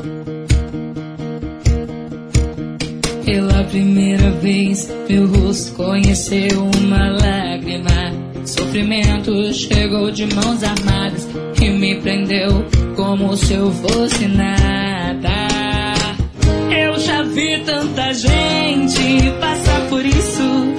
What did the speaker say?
Pela primeira vez, meu rosto conheceu uma lágrima. Sofrimento chegou de mãos armadas e me prendeu como se eu fosse nada. Eu já vi tanta gente passar por isso.